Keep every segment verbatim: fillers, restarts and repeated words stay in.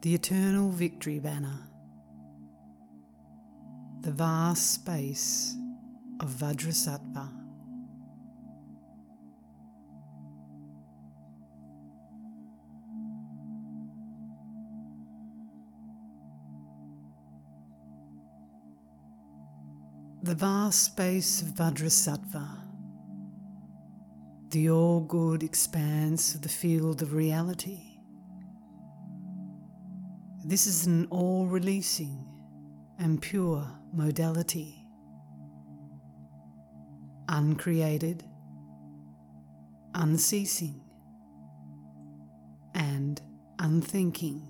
the eternal victory banner, the vast space of Vajrasattva. The vast space of Vajrasattva, the all-good expanse of the field of reality. This is an all-releasing and pure modality, uncreated, unceasing, and unthinking.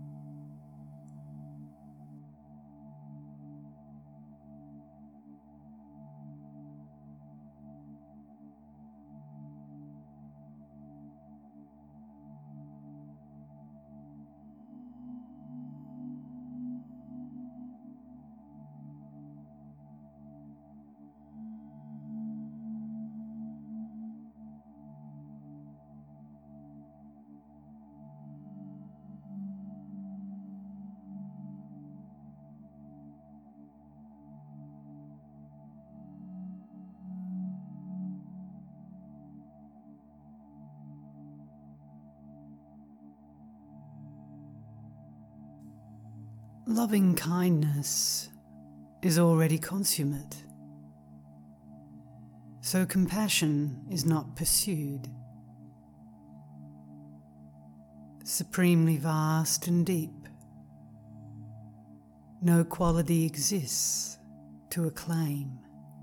Loving kindness is already consummate, so compassion is not pursued. Supremely vast and deep, no quality exists to acclaim.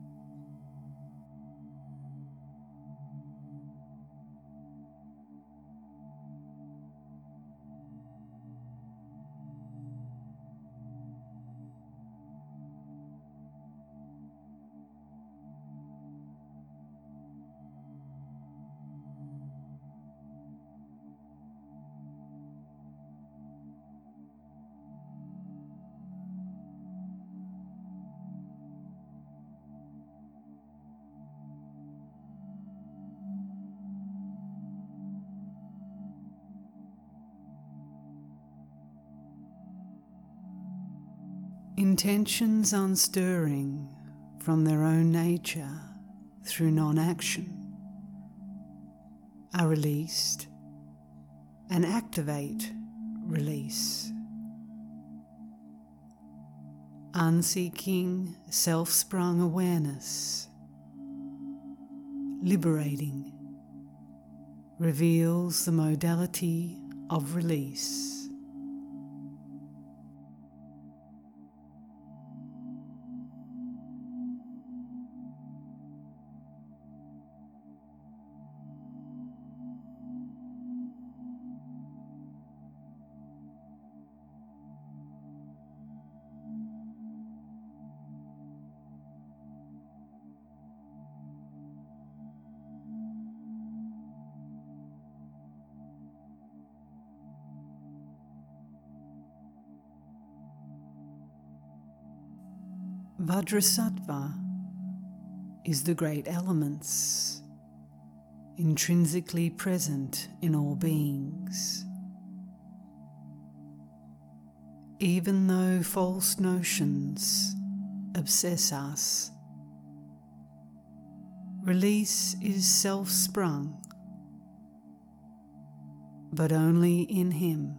Intentions unstirring from their own nature through non-action are released and activate release. Unseeking self-sprung awareness, liberating, reveals the modality of release. Vajrasattva is the great elements, intrinsically present in all beings. Even though false notions obsess us, release is self-sprung, but only in Him.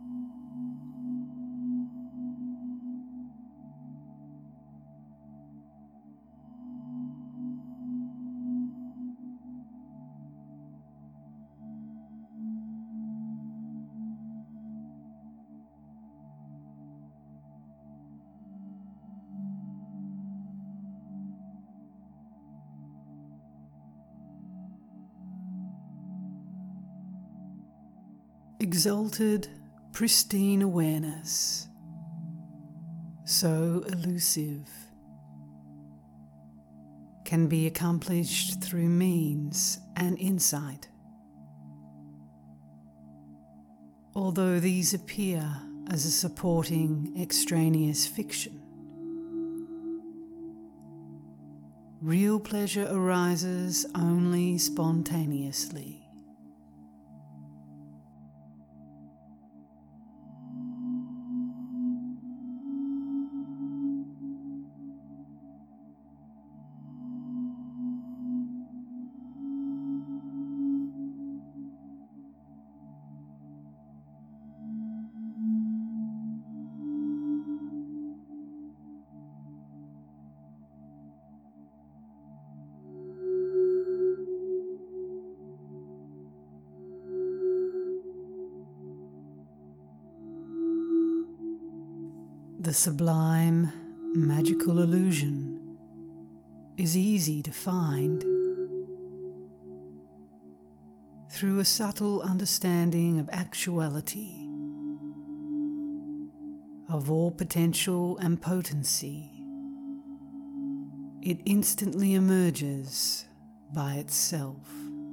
Exalted, pristine awareness, so elusive, can be accomplished through means and insight. Although these appear as a supporting extraneous fiction, real pleasure arises only spontaneously. The sublime, magical illusion is easy to find through a subtle understanding of actuality, of all potential and potency. It instantly emerges by itself.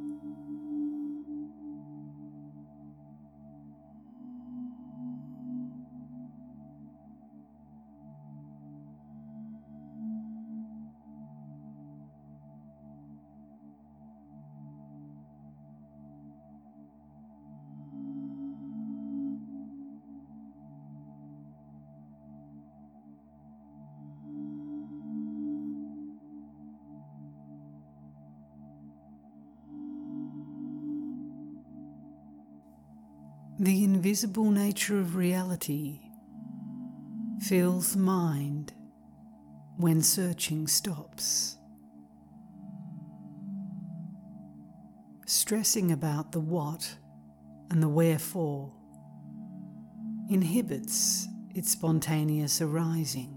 The invisible nature of reality fills the mind when searching stops. Stressing about the what and the wherefore inhibits its spontaneous arising.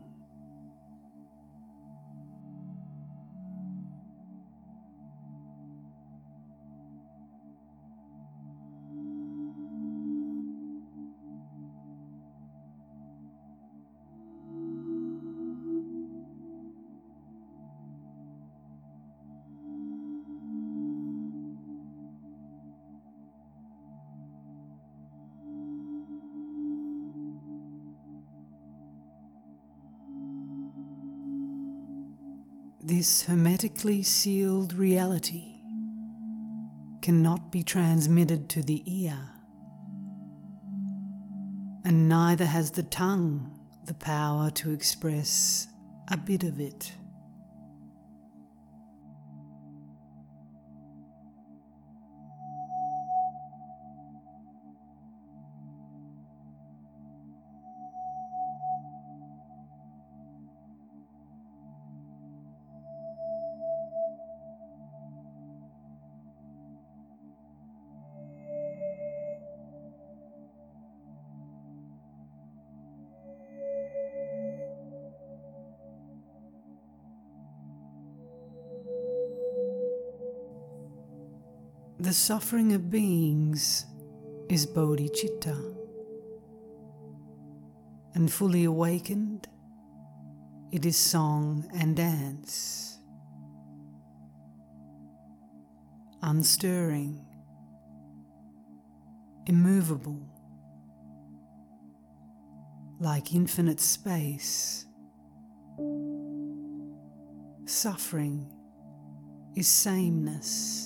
This hermetically sealed reality cannot be transmitted to the ear, and neither has the tongue the power to express a bit of it. The suffering of beings is bodhicitta, and fully awakened, it is song and dance, unstirring, immovable, like infinite space. Suffering is sameness.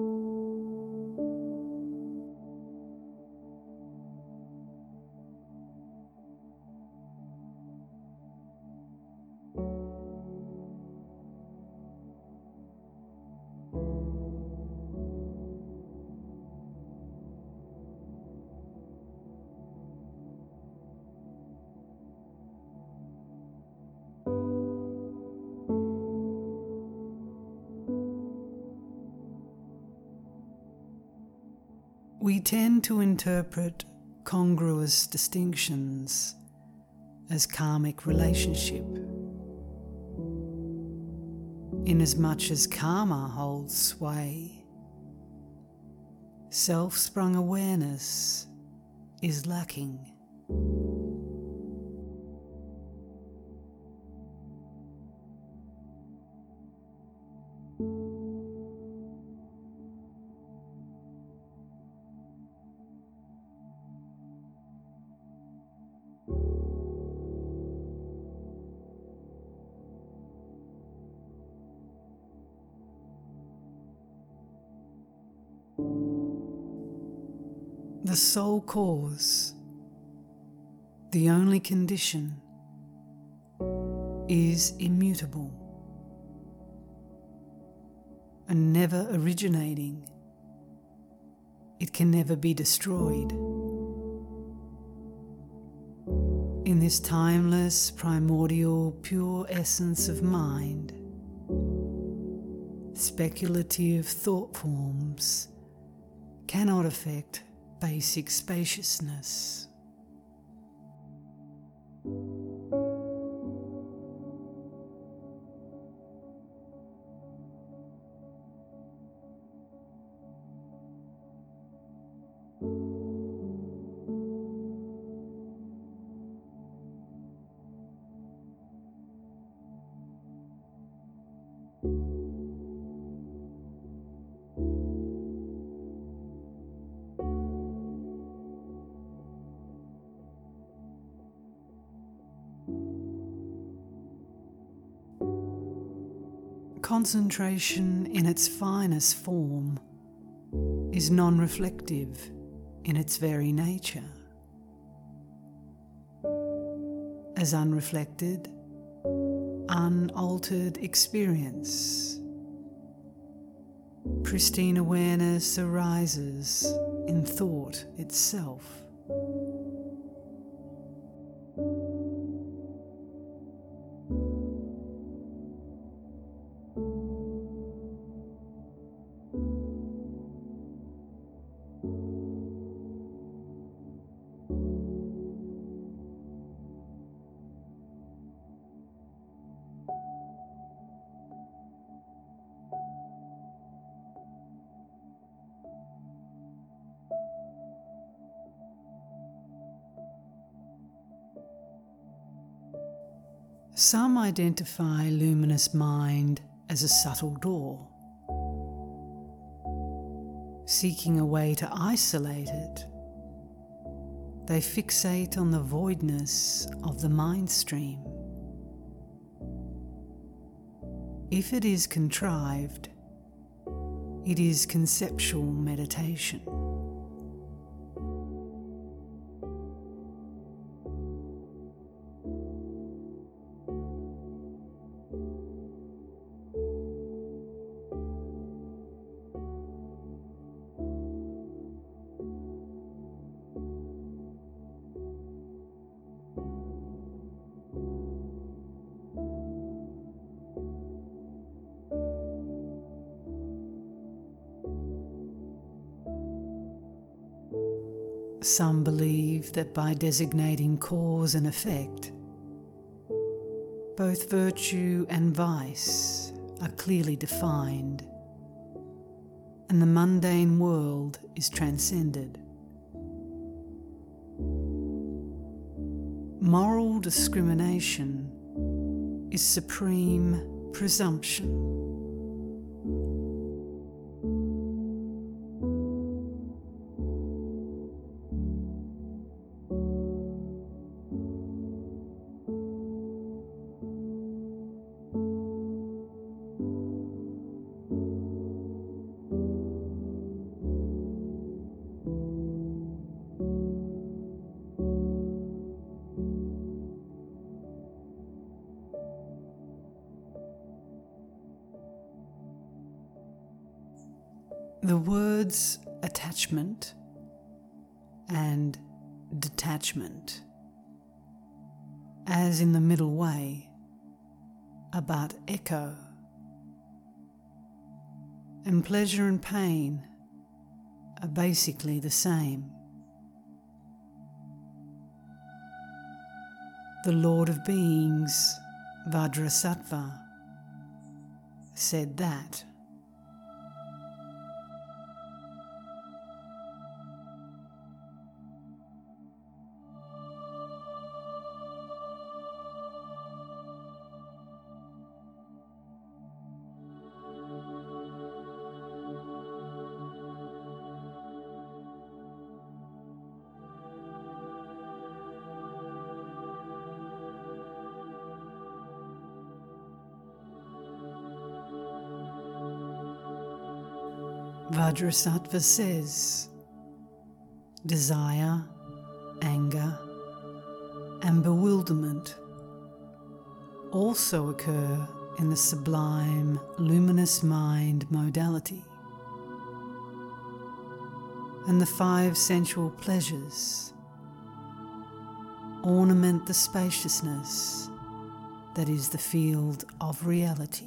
We tend to interpret congruous distinctions as karmic relationship, inasmuch as karma holds sway. Self-sprung awareness is lacking. The sole cause, the only condition, is immutable and never originating. It can never be destroyed. In this timeless, primordial, pure essence of mind, speculative thought forms cannot affect basic spaciousness. Concentration in its finest form is non-reflective in its very nature. As unreflected, unaltered experience, pristine awareness arises in thought itself. Some identify luminous mind as a subtle door, seeking a way to isolate it. They fixate on the voidness of the mind stream. If it is contrived, it is conceptual meditation. Some believe that by designating cause and effect, both virtue and vice are clearly defined, and the mundane world is transcended. Moral discrimination is supreme presumption. The words attachment and detachment, as in the middle way, are but echo, and pleasure and pain are basically the same. The Lord of Beings, Vajrasattva, said that. Vajrasattva says, desire, anger, and bewilderment also occur in the sublime luminous mind modality, and the five sensual pleasures ornament the spaciousness that is the field of reality.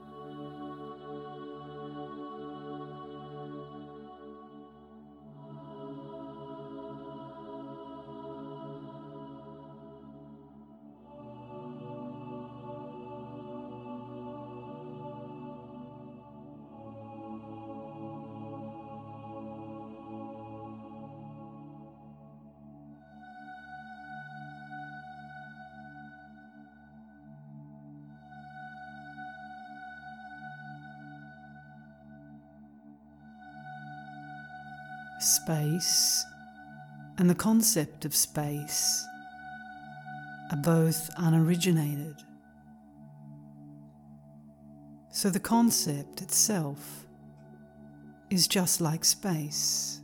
Space and the concept of space are both unoriginated. So the concept itself is just like space.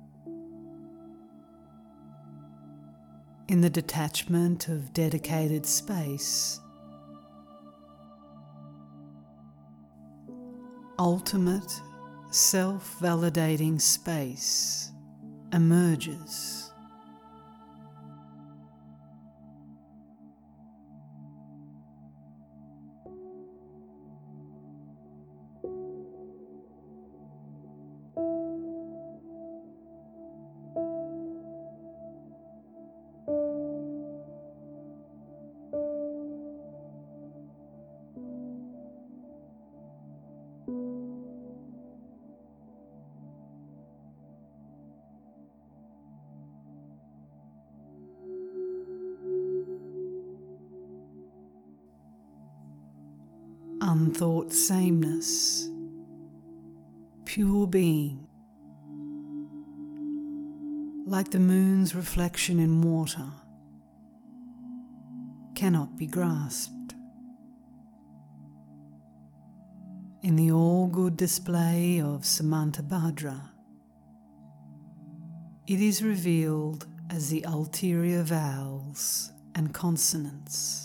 In the detachment of dedicated space, ultimate self-validating space emerges. Unthought sameness, pure being, like the moon's reflection in water, cannot be grasped. In the all-good display of Samantabhadra, it is revealed as the ulterior vowels and consonants.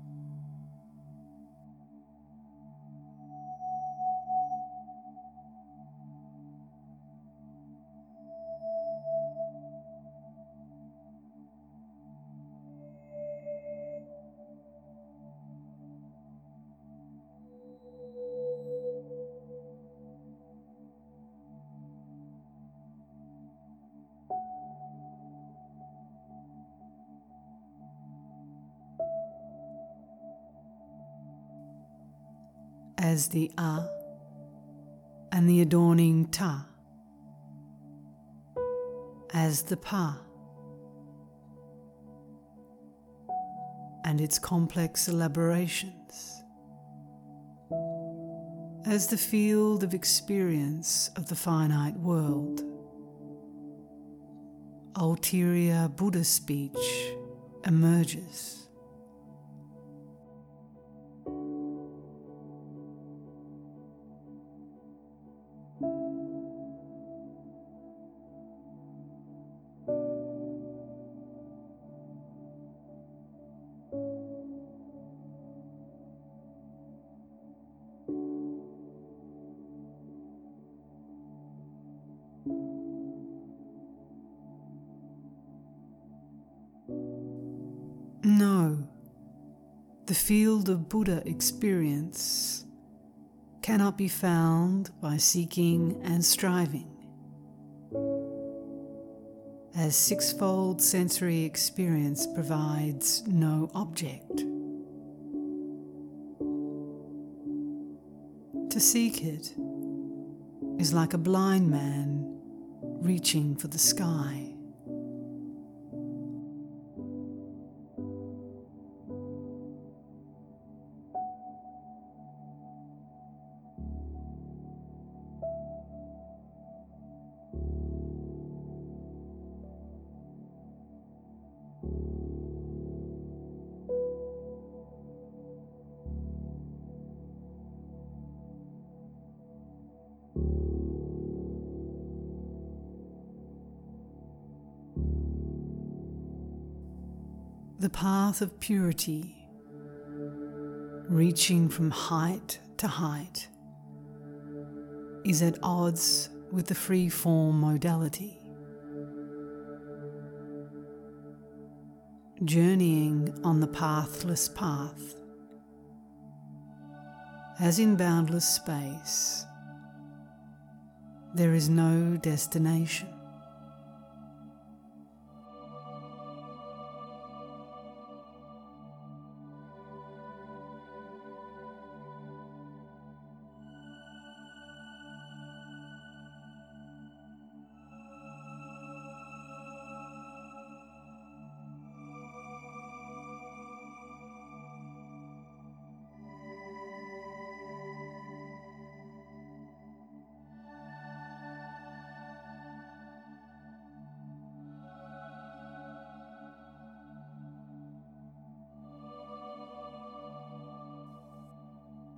As the A and the adorning Ta, as the Pa and its complex elaborations, as the field of experience of the finite world, ulterior Buddha speech emerges. No, the field of Buddha experience cannot be found by seeking and striving. As sixfold sensory experience provides no object. To seek it is like a blind man reaching for the sky. The path of purity, reaching from height to height, is at odds with the free-form modality. Journeying on the pathless path, as in boundless space, there is no destination.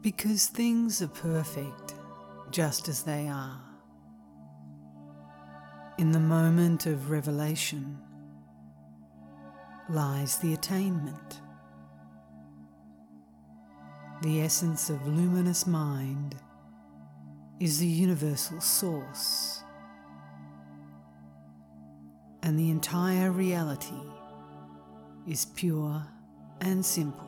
Because things are perfect just as they are. In the moment of revelation lies the attainment. The essence of luminous mind is the universal source, and the entire reality is pure and simple.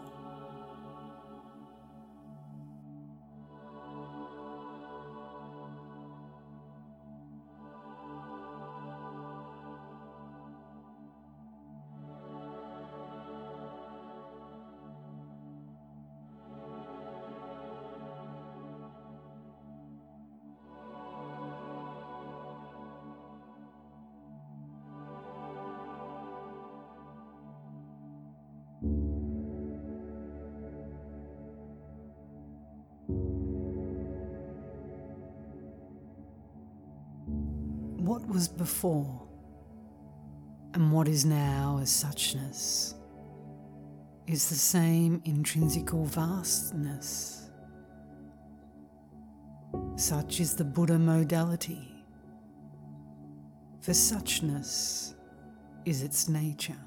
What was before and what is now as suchness is the same intrinsical vastness. Such is the Buddha modality, for suchness is its nature.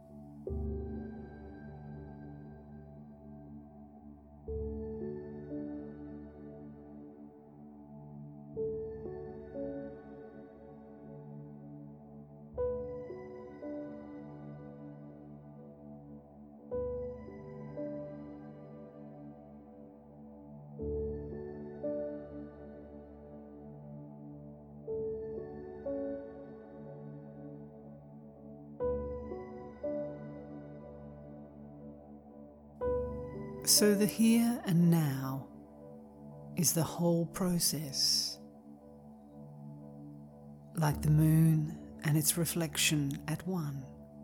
So the here and now is the whole process, like the moon and its reflection at one.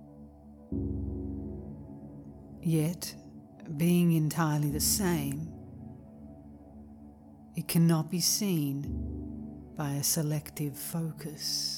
Yet, being entirely the same, it cannot be seen by a selective focus.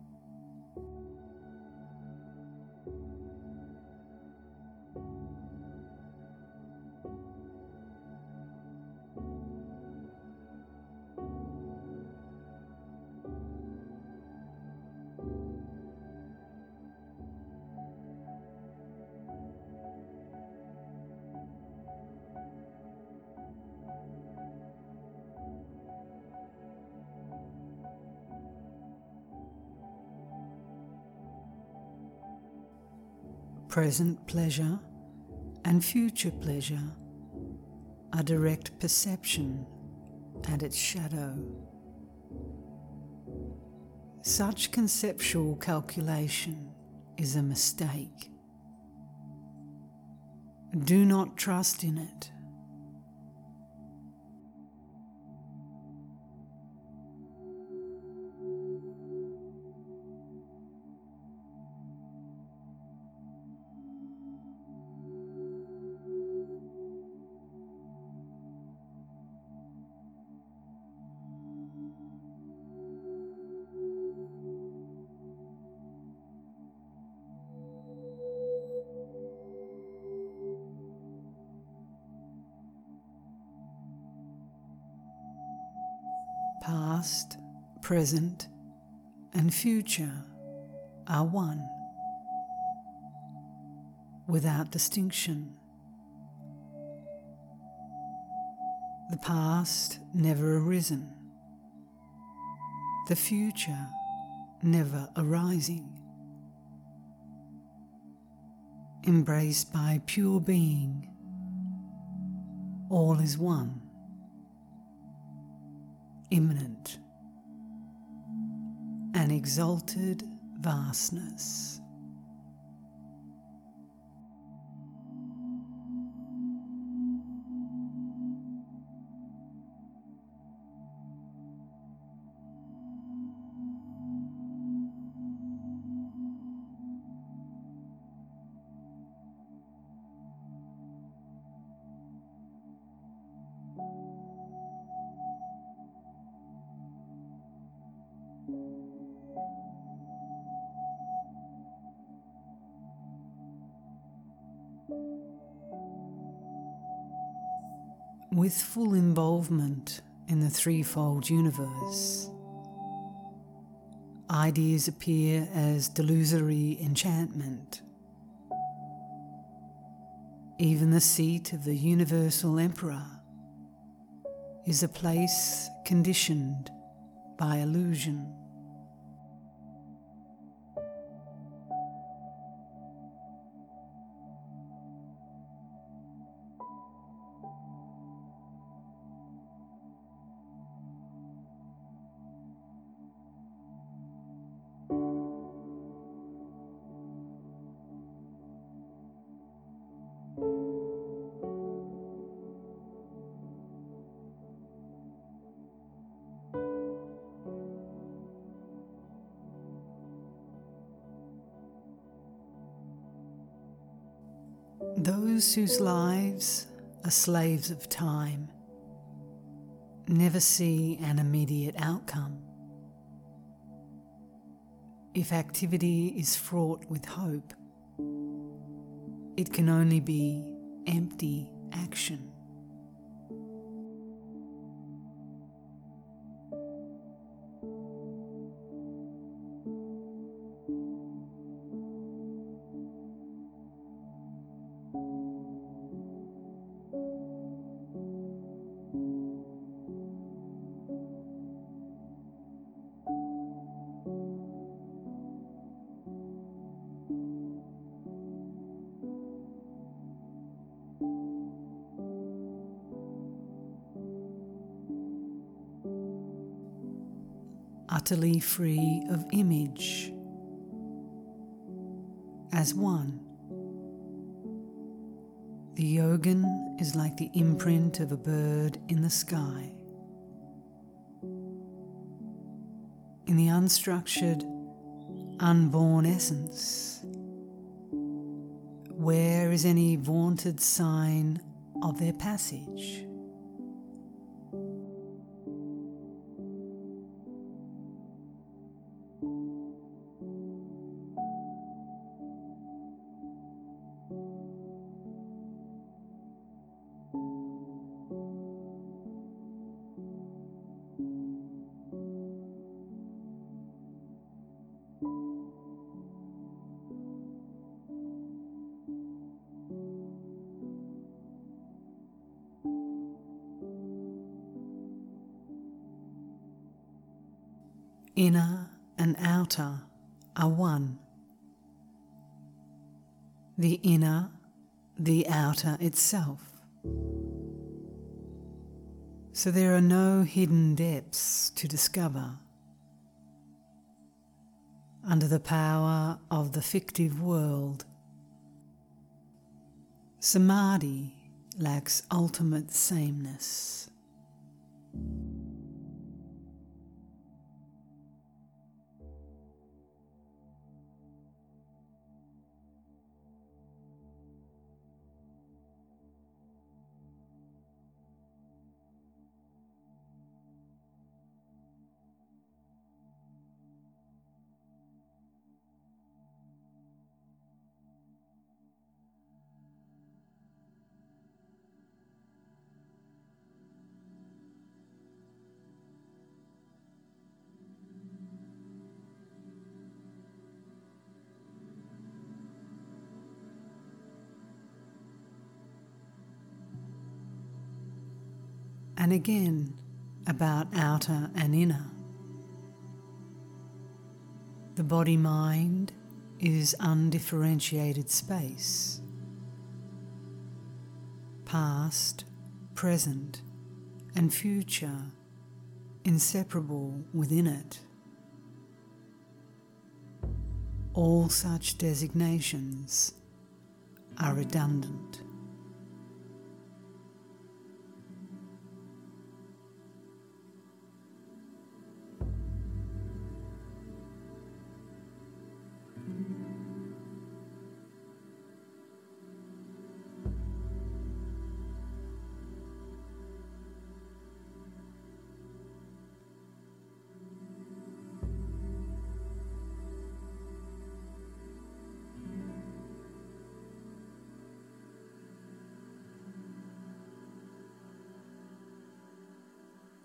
Present pleasure and future pleasure are direct perception and its shadow. Such conceptual calculation is a mistake. Do not trust in it. Past, present, and future are one, without distinction. The past never arisen, the future never arising. Embraced by pure being, all is one. Immanent, an exalted vastness. With full involvement in the threefold universe, ideas appear as delusory enchantment. Even the seat of the Universal Emperor is a place conditioned by illusion. Those whose lives are slaves of time never see an immediate outcome. If activity is fraught with hope, it can only be empty action. Utterly free of image, as one. The yogin is like the imprint of a bird in the sky. In the unstructured, unborn essence, where is any vaunted sign of their passage? Inner and outer are one. The inner, the outer itself. So there are no hidden depths to discover. Under the power of the fictive world, samadhi lacks ultimate sameness. And again, about outer and inner. The body-mind is undifferentiated space. Past, present, and future inseparable within it. All such designations are redundant.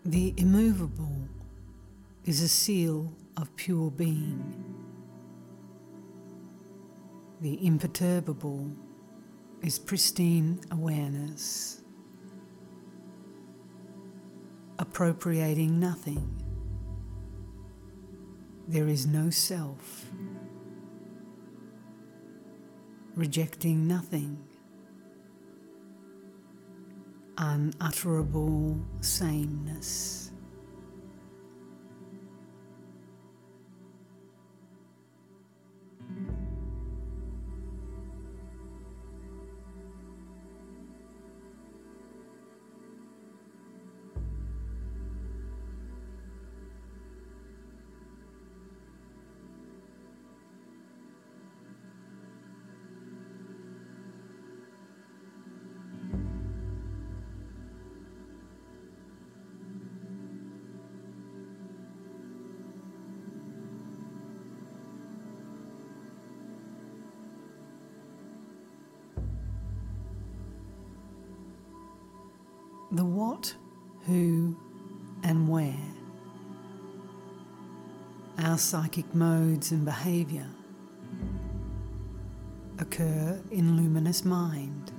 The immovable is a seal of pure being. The imperturbable is pristine awareness, appropriating nothing. There is no self, rejecting nothing, unutterable sameness. The what, who, and where, our psychic modes and behaviour, occur in luminous mind.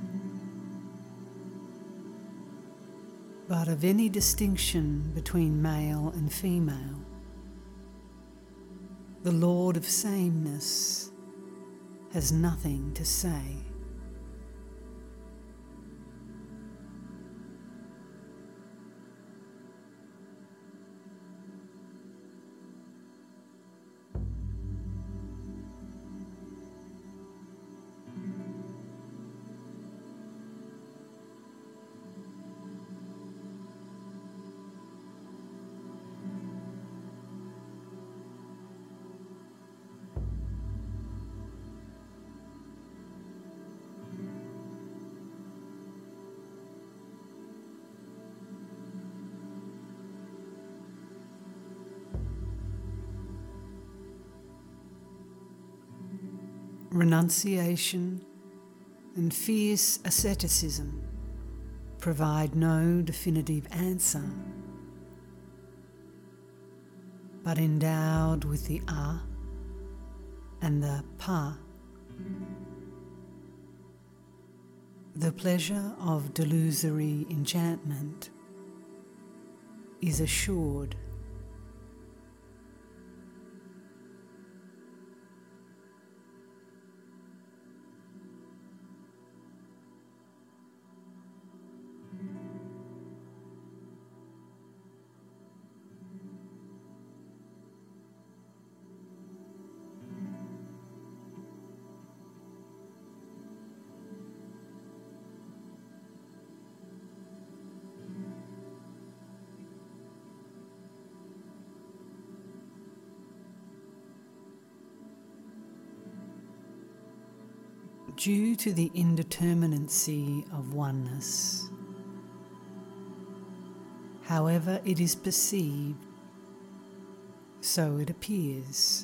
But of any distinction between male and female, the Lord of sameness has nothing to say. Renunciation and fierce asceticism provide no definitive answer, but endowed with the A and the Pa, the pleasure of delusory enchantment is assured. Due to the indeterminacy of oneness, however it is perceived, so it appears.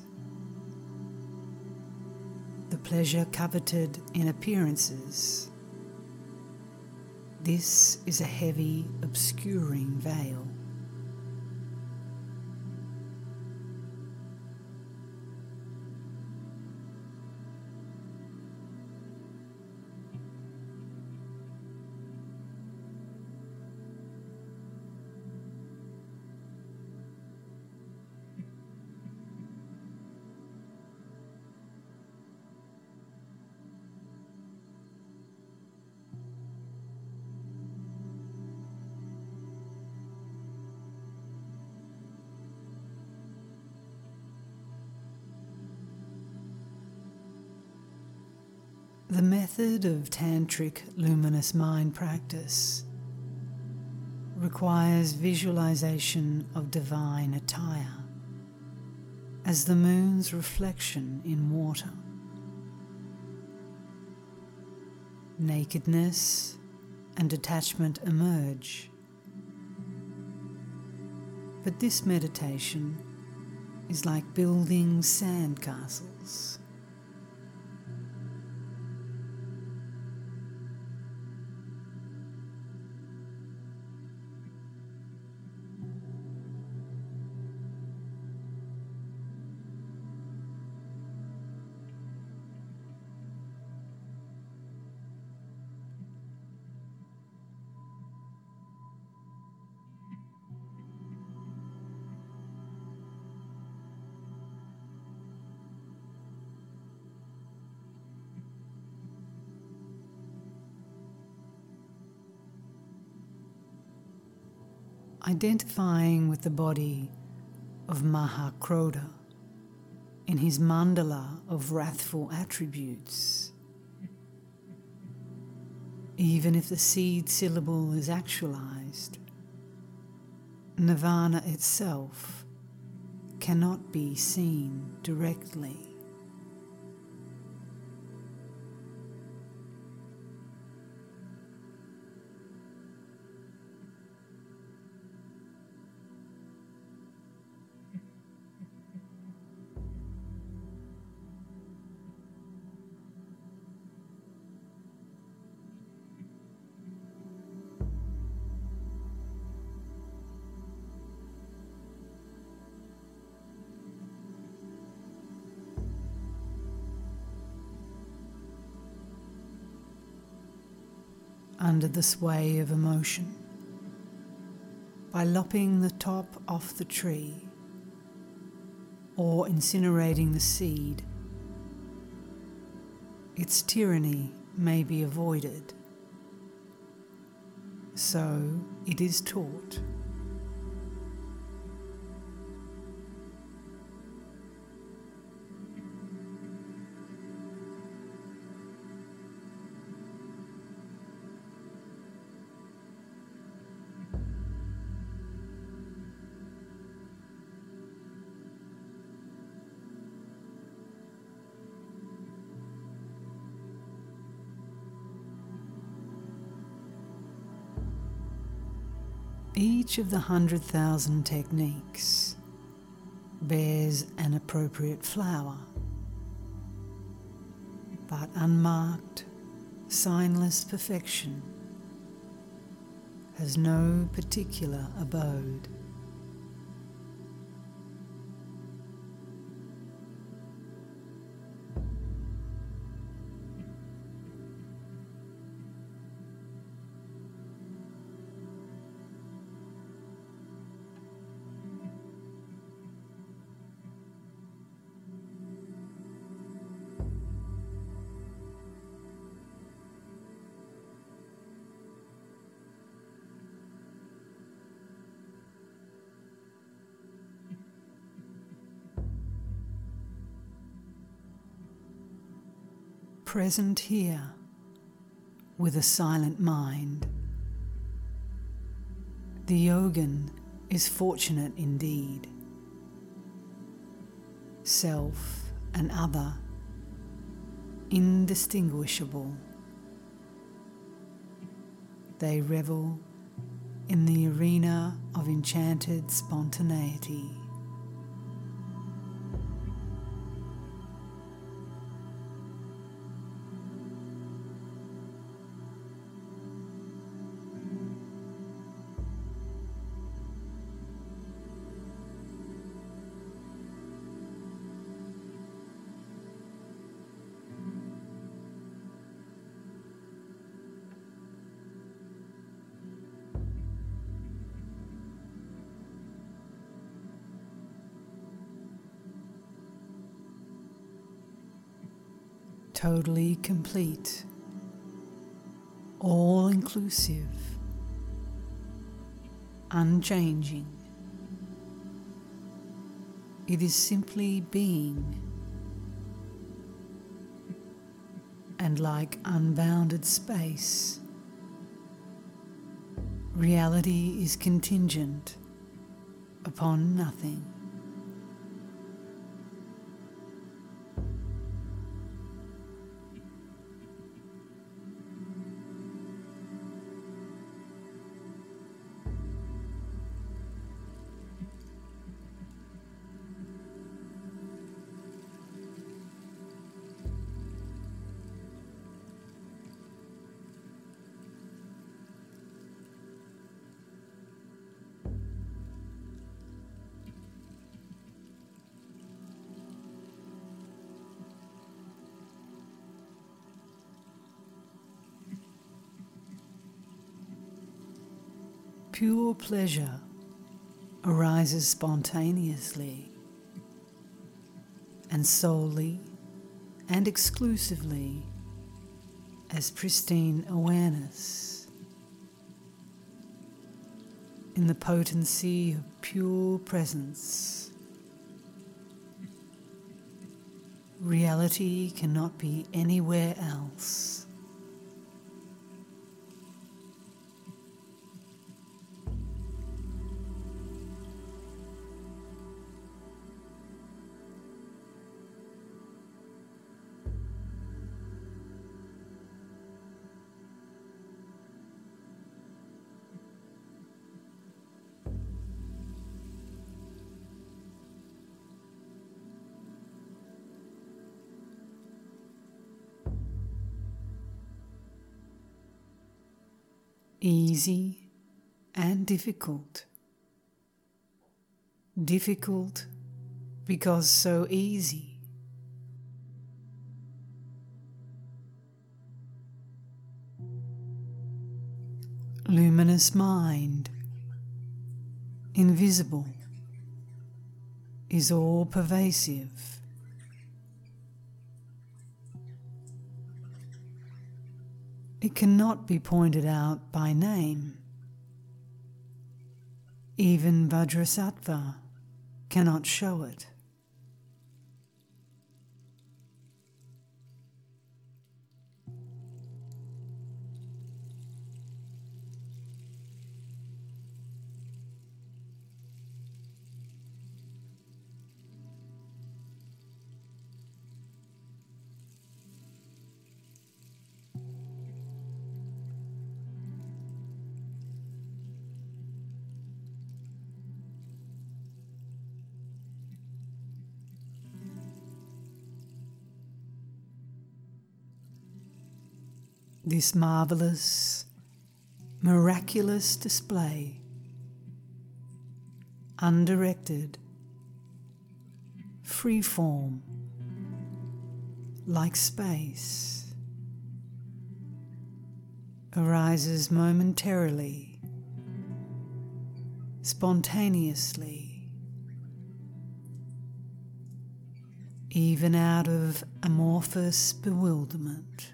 The pleasure coveted in appearances, this is a heavy, obscuring veil. The method of tantric luminous mind practice requires visualization of divine attire as the moon's reflection in water. Nakedness and detachment emerge. But this meditation is like building sandcastles. identifying with the body of Mahakrodha in his mandala of wrathful attributes. Even if the seed syllable is actualized, nirvana itself cannot be seen directly. Under the sway of emotion, by lopping the top off the tree or incinerating the seed, its tyranny may be avoided. So it is taught. Each of the hundred thousand techniques bears an appropriate flower, but unmarked, signless perfection has no particular abode. Present here with a silent mind, the yogin is fortunate indeed. Self and other indistinguishable, they revel in the arena of enchanted spontaneity. Totally complete, all-inclusive, unchanging. It is simply being, and like unbounded space, reality is contingent upon nothing. Pure pleasure arises spontaneously and solely and exclusively as pristine awareness. in the potency of pure presence. Reality cannot be anywhere else. Easy and difficult. Difficult because so easy. Luminous mind, invisible, is all pervasive. It cannot be pointed out by name. Even Vajrasattva cannot show it. This marvelous, miraculous display, undirected, free form, like space, arises momentarily, spontaneously, even out of amorphous bewilderment.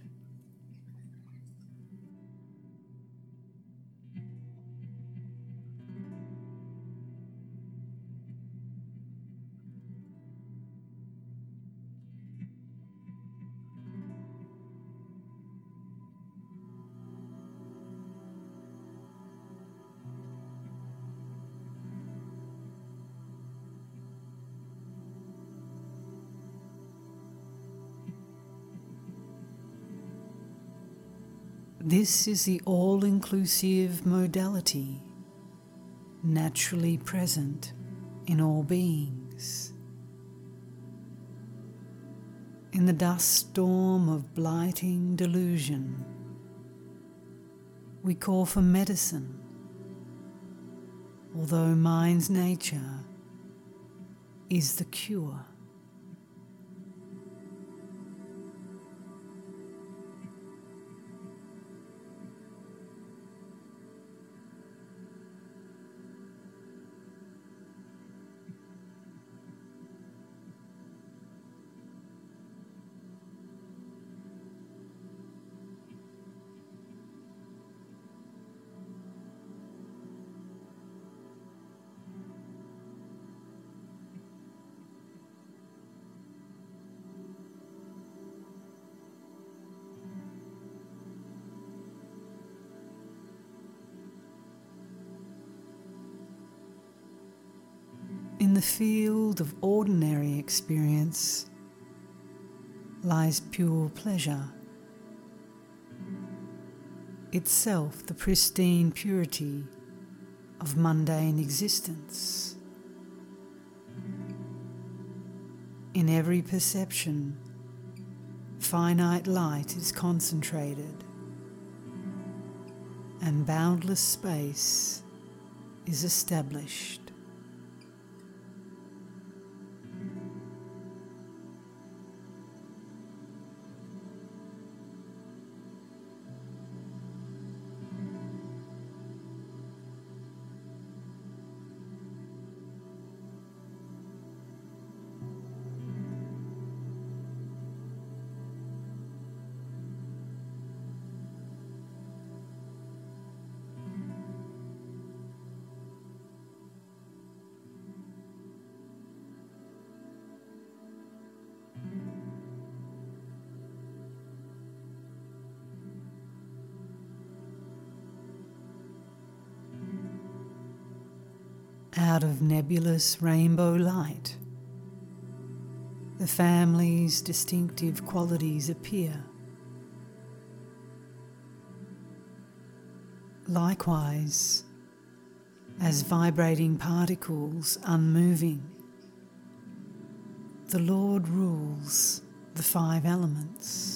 This is the all-inclusive modality, naturally present in all beings. In the dust storm of blighting delusion, we call for medicine, although mind's nature is the cure. In the field of ordinary experience lies pure pleasure, itself the pristine purity of mundane existence. In every perception, finite light is concentrated, and boundless space is established. Out of nebulous rainbow light, the family's distinctive qualities appear. Likewise, as vibrating particles unmoving, the Lord rules the five elements.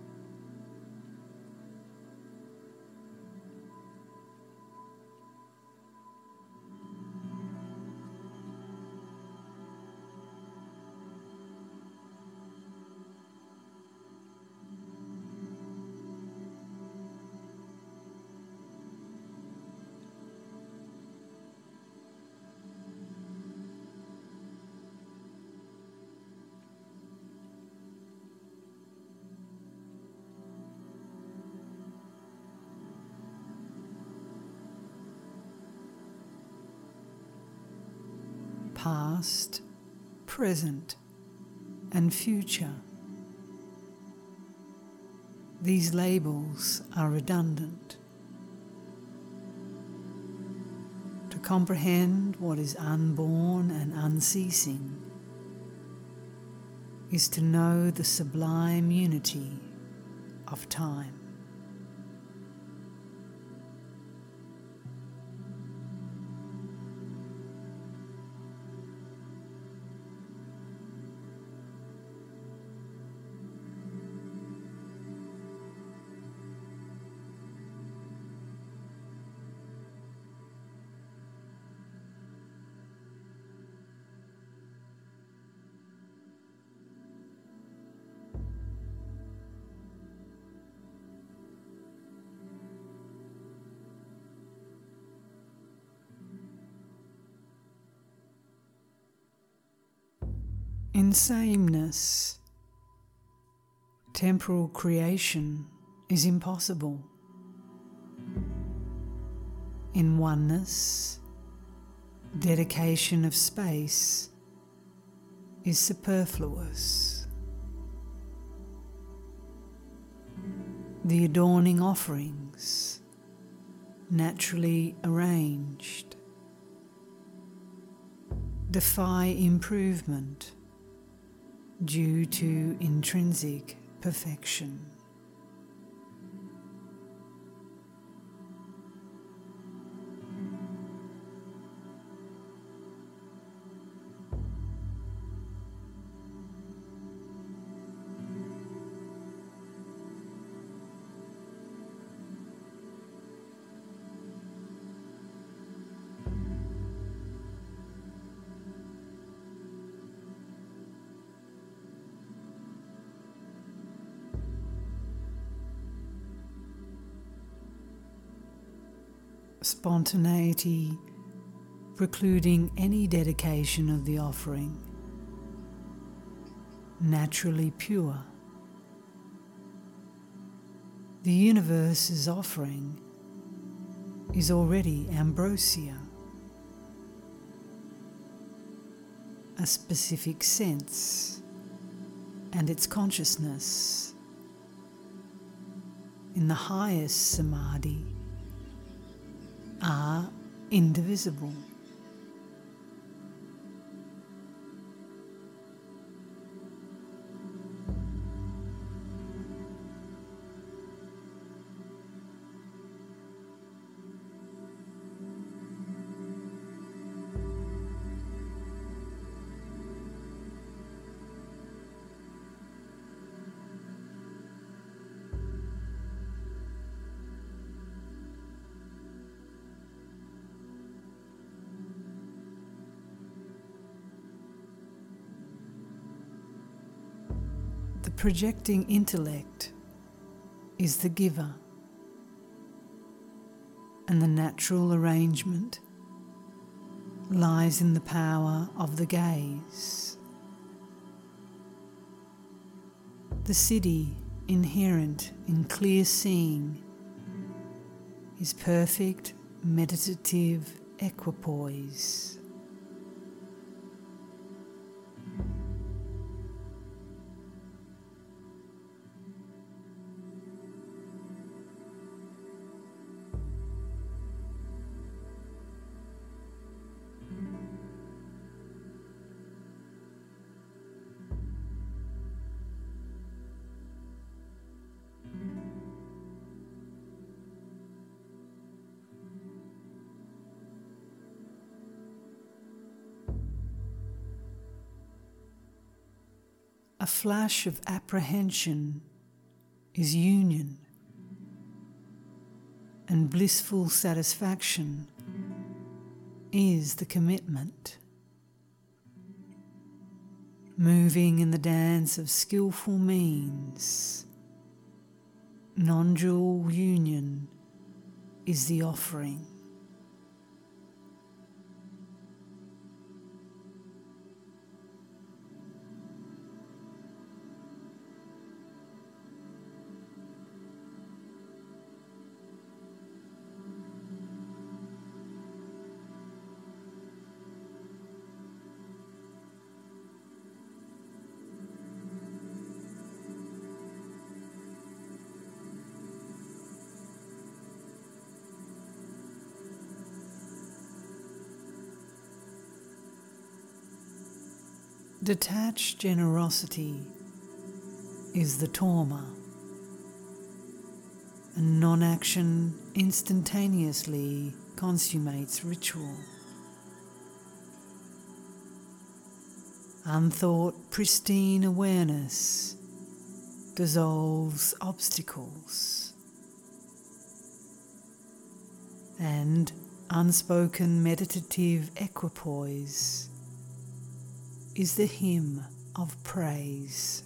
Past, present, and future. These labels are redundant. To comprehend what is unborn and unceasing is to know the sublime unity of time. In sameness, temporal creation is impossible. In oneness, dedication of space is superfluous. The adorning offerings, naturally arranged, defy improvement due to intrinsic perfection. Spontaneity precluding any dedication of the offering, naturally pure. The universe's offering is already ambrosia, a specific sense and its consciousness. In the highest samadhi are indivisible. The projecting intellect is the giver, and the natural arrangement lies in the power of the gaze. The siddhi inherent in clear seeing is perfect meditative equipoise. a flash of apprehension is union, and blissful satisfaction is the commitment. Moving in the dance of skillful means, non-dual union is the offering. Detached generosity is the torma, and non-action instantaneously consummates ritual. Unthought, pristine awareness dissolves obstacles, and unspoken meditative equipoise is the hymn of praise.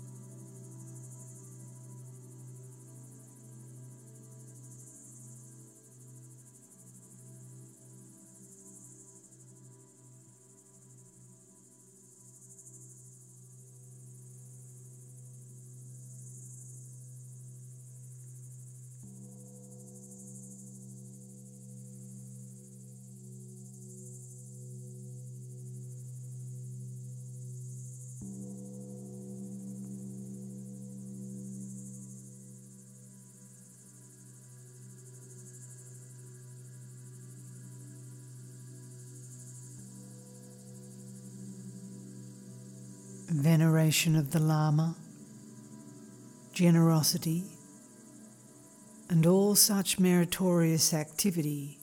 Veneration of the Lama, generosity, and all such meritorious activity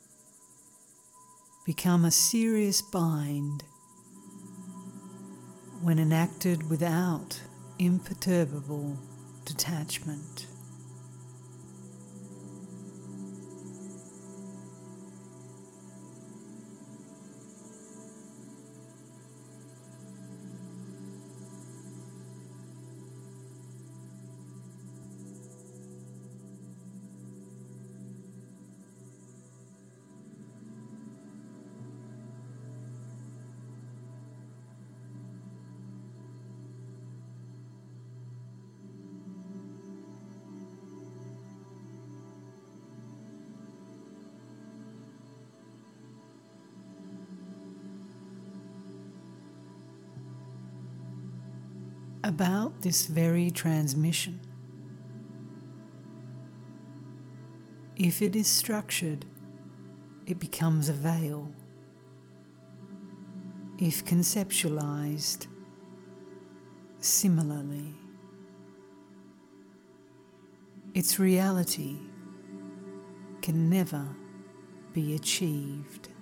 become a serious bind when enacted without imperturbable detachment. About this very transmission, if it is structured, it becomes a veil. If conceptualized, similarly, its reality can never be achieved.